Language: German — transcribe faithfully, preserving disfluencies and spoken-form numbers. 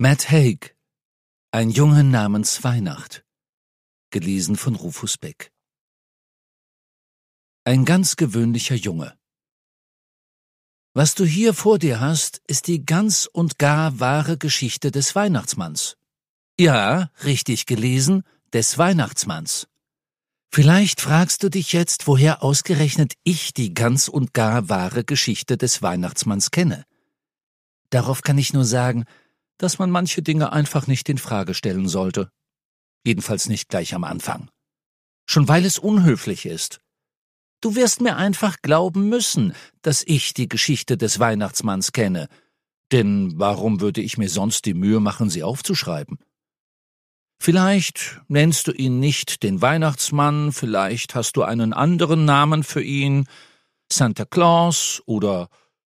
Matt Haig, ein Junge namens Weihnacht, gelesen von Rufus Beck. Ein ganz gewöhnlicher Junge. Was du hier vor dir hast, ist die ganz und gar wahre Geschichte des Weihnachtsmanns. Ja, richtig gelesen, des Weihnachtsmanns. Vielleicht fragst du dich jetzt, woher ausgerechnet ich die ganz und gar wahre Geschichte des Weihnachtsmanns kenne. Darauf kann ich nur sagen, dass man manche Dinge einfach nicht in Frage stellen sollte. Jedenfalls nicht gleich am Anfang. Schon weil es unhöflich ist. Du wirst mir einfach glauben müssen, dass ich die Geschichte des Weihnachtsmanns kenne. Denn warum würde ich mir sonst die Mühe machen, sie aufzuschreiben? Vielleicht nennst du ihn nicht den Weihnachtsmann, vielleicht hast du einen anderen Namen für ihn, Santa Claus oder